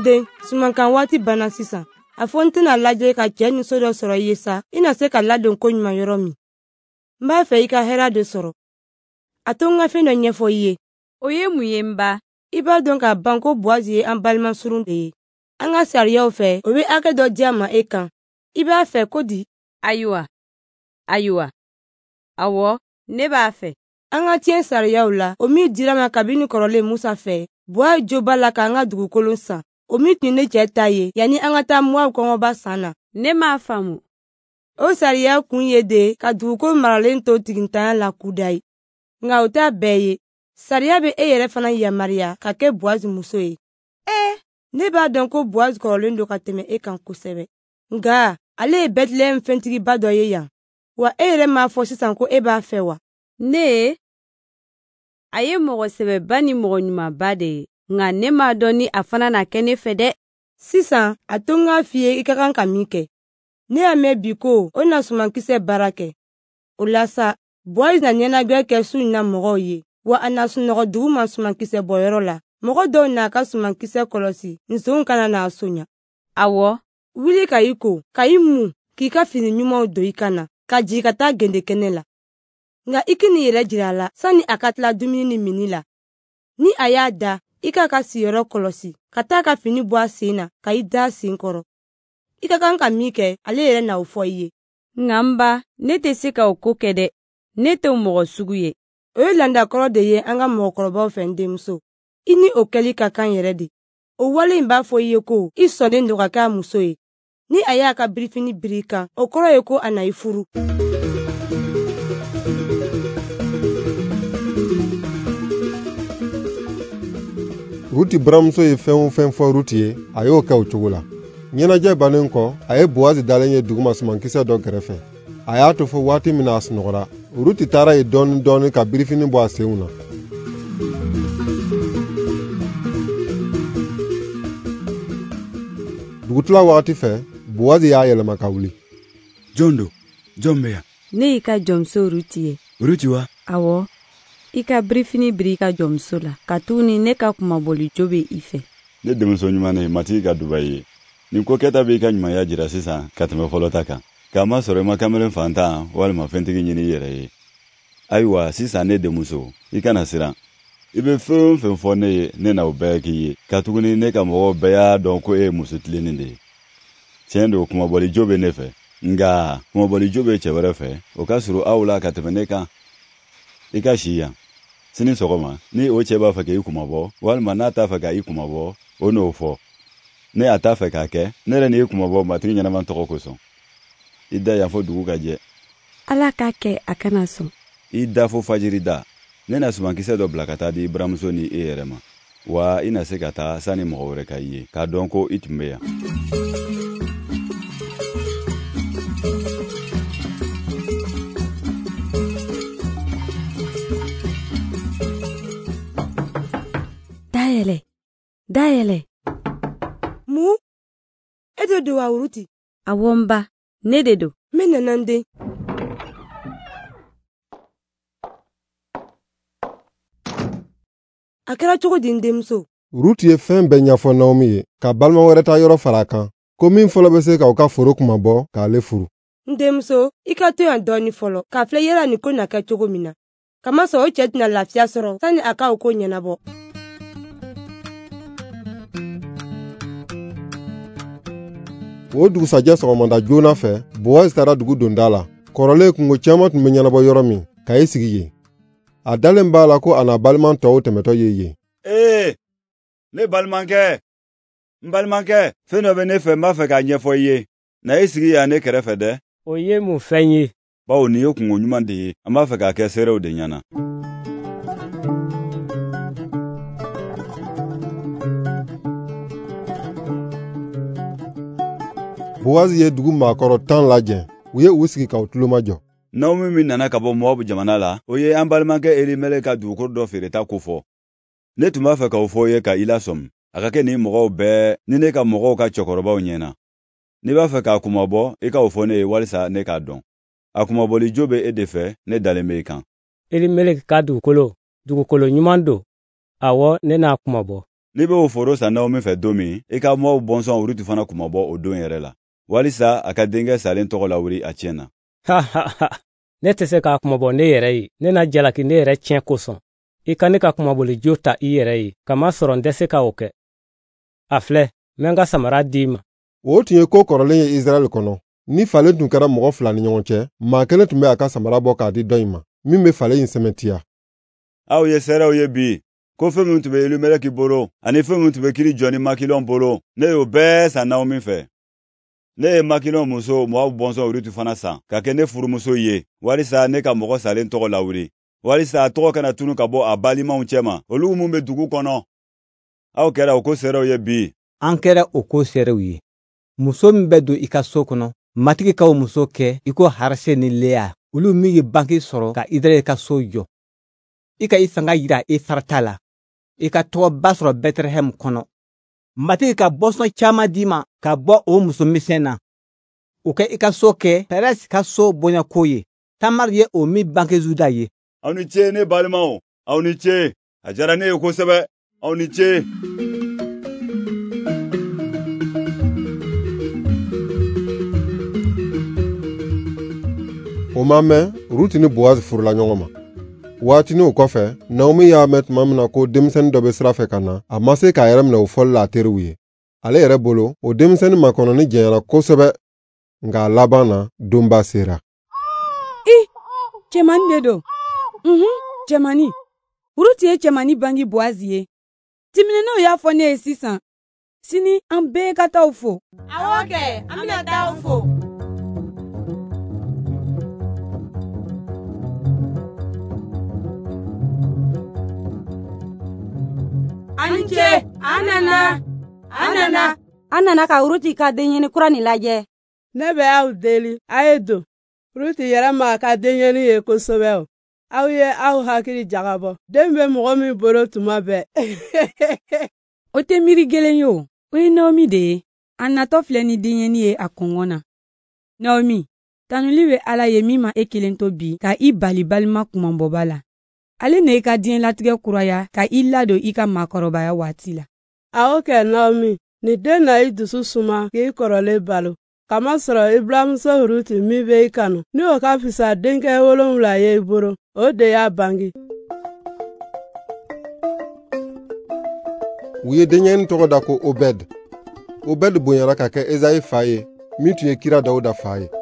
Nde, sumankan waati banna sisan. A fɔ n tɛna lajɛ ka cɛ ni so dɔ sɔrɔ I ye sa, I na se ka ladon ko ɲuman yɔrɔ min. N b'a fɛ I ka hɛra de sɔrɔ. A to n ka fɛn dɔ ɲɛfɔ I ye. O ye mun ye n ba? I b'a dɔn ka ban ko Boazi ye an balima surun de ye. An ka sariyaw fɛ, o bɛ hakɛ dɔ di a ma e kan. I b'a fɛ ko di? Ayiwa. Awɔ, ne b'a fɛ. An ka tiɲɛ sariyaw la, o min dira ma kabini kɔrɔlen Musa fɛ. Boazi jo b'a la k'an ka dugukolo san. O min tun ne cɛ ta ye, yani an ka taa Moab kɔngɔba san na. Ne m'a faamu. O sariya kun ye de ka dugukolo maralen to tigintanya la kuda ye. Nka o t'a bɛɛ ye. Sariya bɛ e yɛrɛ fana yamaruya ka kɛ Boazi muso ye. Ne b'a dɔn ko Boazi kɔrɔlen do ka tɛmɛ e kan kosɛbɛ. Nka ale ye Bɛtilɛhɛmu fɛntigiba dɔ ye yan. Wa e yɛrɛ m'a fɔ sisan ko e b'a fɛ wa? Ne? A ye mɔgɔ sɛbɛba ni mɔgɔ ɲumanba de ye. Nka ne m'a dɔn ni a fana na kɛ ne fɛ dɛ. Sisan, a to n k'a f'i ye I ka kan ka min kɛ. Ne y'a mɛn bi ko o na sumankisɛ baara kɛ. O la sa, Boazi na ɲɛnajɛ kɛ su in na mɔgɔw ye. Wa a na sunɔgɔ dugu ma sumankisɛ bɔyɔrɔ la. Mɔgɔ dɔw n'a ka sumankisɛ kɔlɔsi, nson kana n'a soɲa. Awɔ. Wuli ka I ko, ka I mun, k'i ka fini ɲumanw don I kan na, ka jigin ka taa gendekɛnɛ la. Nka I k'i n'i yɛrɛ jira a la, sani a ka tila dumuni ni mini la. Ni a y'a da, I k'a ka siyɔrɔ kɔlɔsi, ka taa ka fini bɔ a sen na, ka I da a sen kɔrɔ. I ka kan ka min kɛ, ale yɛrɛ na o fɔ I ye. Nka n ba, ne tɛ se ka o ko kɛ dɛ. Ne tɛ mɔgɔ sugu ye. O ye landakɔrɔ de ye an ka mɔgɔkɔrɔbaw fɛ n denmuso. I ni o kɛli ka kan yɛrɛ de. O wale in b'a fɔ I ye ko I sɔnnen do ka kɛ a muso ye. Ni a y'a ka birifini biri I kan, o kɔrɔ ye ko a na I furu. Ruti buramuso ye fɛn o fɛn fɔ Ruti ye, a y'o kɛ o cogo la. Ɲɛnajɛ bannen kɔ, a ye Boazi dalen ye duguma sumankisɛ dɔ gɛrɛfɛ. A y'a to fɔ waati min na a sunɔgɔra. Ruti taara ye dɔɔni dɔɔni ka birifini bɔ a senw na. Dugutila wagati fɛ, Boazi y'a yɛlɛma ka wuli. Jɔn do? Jɔn bɛ yan? Ne y'i ka jɔnmuso Ruti ye. Ruti wa? Awɔ. I ka birifini biri I ka jɔnmuso la, ka tuguni ne ka kumabɔli jo bɛ I fɛ. Ne denmuso ɲuman ne Mati ka duba ye. Nin ko kɛta b'i ka ɲumanya jira sisan ka tɛmɛ fɔlɔ ta kan. K'a ma sɔrɔ I ma kamalen fantan walima fɛntigi ɲini I yɛrɛ ye. Ayiwa, sisan ne denmuso, I kana siran. I bɛ fɛn o fɛn fɔ ne ye, ne na o bɛɛ k'i ye. Ka tuguni ne ka mɔgɔw bɛɛ y'a dɔn ko e ye muso tilenin de ye. Tiɲɛ do, kumabɔli jo bɛ ne fɛ. Nka kumabɔli jo bɛ cɛ wɛrɛ fɛ, o ka surun aw la ka tɛmɛ ne kan. I ka si yan. Sini sɔgɔma, ni o cɛ b'a fɛ k'i kumabɔ, walima n'a t'a fɛ ka I kumabɔ, o n'o fɔ. Ne a t'a fɛ k'a kɛ, ne yɛrɛ n'i kumabɔ matigi ɲɛnama tɔgɔ kosɔn. I da yan fɔ dugu ka jɛ. Ala k'a kɛ a kana sɔn. I da fo fajiri da. Ne na sumankisɛ dɔ bila ka taa di buramuso ni e yɛrɛ ma. Wa I na se ka taa sani mɔgɔ wɛrɛ ka I ye, k'a dɔn ko I tun bɛ yan. Dayɛlɛ. Mun? E de do wa Ruti? Awɔ n ba, ne de do. Min nana n den. A kɛra cogo di n denmuso? Ruti ye fɛn bɛɛ ɲɛfɔ Naomi ye, ka balima wɛrɛ ta yɔrɔ fara a kan, ko min fɔlɔ bɛ se k'aw ka foro kumabɔ k'ale furu. N denmuso, I ka to yan dɔɔni fɔlɔ, k'a filɛ yala nin ko na kɛ cogo min na. Kamasɔrɔ o cɛ tɛna lafiya sɔrɔ sani a ka o ko ɲɛnabɔ. O dugusajɛ sɔgɔmada joona fɛ, Boazi taara dugu donda la. Kɔrɔlen kungo caaman tun bɛ ɲɛnabɔ yɔrɔ min, ka I sigi yen. A dalen b'a la ko a n'a balima tɔw tɛmɛtɔ ye yen. Ne balimakɛ, n balimakɛ, fɛn dɔ bɛ ne fɛ n b'a fɛ k'a ɲɛfɔ I ye. Na I sigi yan ne kɛrɛfɛ dɛ. O ye mun fɛn ye? Bawo nin ye kungo ɲuman de ye, an b'a fɛ k'a kɛ seerew de ɲɛna. Boazi ye dugu maakɔrɔ 10 lajɛ. U ye u sigi k'aw tulo majɔ. Naomi min nana ka bɔ Moabu jamana la, o ye an balimakɛ Elimeleki ka dugukolo dɔ feereta ko fɔ. Ne tun b'a fɛ k'o fɔ ye ka I lasɔmi. A ka kɛ nin mɔgɔw bɛɛ ni ne ka mɔgɔw ka cɛkɔrɔbaw ɲɛna. N'i b'a fɛ k'a kumabɔ, I ka o fɔ ne ye walisa ne k'a dɔn. A kumabɔli jo bɛ e de fɛ, ne dalen bɛ I kan. Elimeleki ka dugukolo ɲuman do. Awɔ, ne n'a kumabɔ. N'i bɛ o foro san Naomi fɛ don min, i ka mɔgɔw bɔnsɔn Ruti fana kun ma bɔ o don yɛrɛ la. Walisa a ka denkɛ salen tɔgɔ lawuli a tiɲɛ na. Ne tɛ se k'a kumabɔ ne yɛrɛ ye, ne na jalaki ne yɛrɛ tiɲɛ kosɔn. I ka ne ka kumaboli jo ta i yɛrɛ ye, kamasɔrɔ n tɛ se ka o kɛ. A filɛ, n bɛ n ka samara d'i ma. O tun ye ko kɔrɔlen ye Israɛl kɔnɔ. Ni falen tun kɛra mɔgɔ 2 ni ɲɔgɔn cɛ, maa kelen tun bɛ a ka samara bɔ k'a di dɔ in ma, min bɛ falen in sɛmɛntiya. Aw ye seerew ye bi, ko fɛn min tun bɛ Elimeleki bolo, ani fɛn min tun bɛ kiri jɔ ni Makilɔn bolo, ne y'o bɛɛ san Naomi fɛ. Ne ye Makilɔn muso Moabu bɔnsɔn Ruti fana san, ka kɛ ne furumuso ye, walisa ne ka mɔgɔ salen tɔgɔ lawuli. Walisa a tɔgɔ kana tunu ka bɔ a balimaw cɛma, olu mun bɛ dugu kɔnɔ. Aw kɛra o ko seerew ye bi. An kɛra o ko seerew ye. Muso min bɛ don i ka so kɔnɔ, matigi ka o muso kɛ i ko Harse ni Leya, olu min ye banki sɔrɔ ka Israɛl ka so jɔ. I ka i fanga yira i sarata la. I ka tɔgɔba sɔrɔ Bɛtelehem kɔnɔ. Matigi ka bɔsɔn caman d'i ma ka bɔ o muso misɛn na. O kɛ i ka so kɛ Peresi ka so bonyako ye. Tamari ye o min banki Juda ye. Aw ni ce ne balimaw, aw ni ce. A diyara ne ye kosɛbɛ, aw ni ce. O ma mɛn Ruti ni Boaz furula ɲɔgɔn ma. Waatini o kɔfɛ, Naomi y'a mɛn tuma min na ko denmisɛnnin dɔ bɛ sira fɛ ka na, a ma se k'a yɛrɛ minɛ o fɔli la a teriw ye. Ale yɛrɛ bolo, o denmisɛnnin makɔnɔni jɛnyara kosɛbɛ, nka a laban na donba sera. Cɛmani de don. Cɛmani. Ruti ye cɛmani bangi Boaz ye. Timinɛnɛw y'a fɔ ne ye sisan. Sini an bɛɛ ka taa fo. Awɔ kɛ, an bɛna taa fo. Ani ce, an nana. An nana ka Ruti ka denɲɛni kura nin lajɛ. Ne bɛ aw deli, a ye don. Ruti yɛrɛ ma ka denɲɛni ye kosɛbɛ o. Aw ye aw hakili jagabɔ. Den bɛ mɔgɔ min bolo tuma bɛɛ. O tɛ miiri gɛlɛn ye o. O ye Naomi de ye. A natɔ filɛ ni denɲɛni ye a kɔngɔ na. Naomi, tanuli bɛ Ala ye min ma e kelen to bi ka i bali balima kumabɔba la. Ale na i ka diɲɛlatigɛ kuraya ka i ladon i ka maakɔrɔbaya waati la. Awɔ kɛ Naomi, nin den na i dusu suma k'i kɔrɔlen balo. Kamasɔrɔ i buramuso Ruti min bɛ i kanu, ni o ka fisa denkɛ 7 ye i bolo, o de y'a bangi. U ye denɲɛni tɔgɔ da ko Obed. Obed bonyara ka kɛ Ezayi fa ye, min tun ye kira Dawuda fa ye.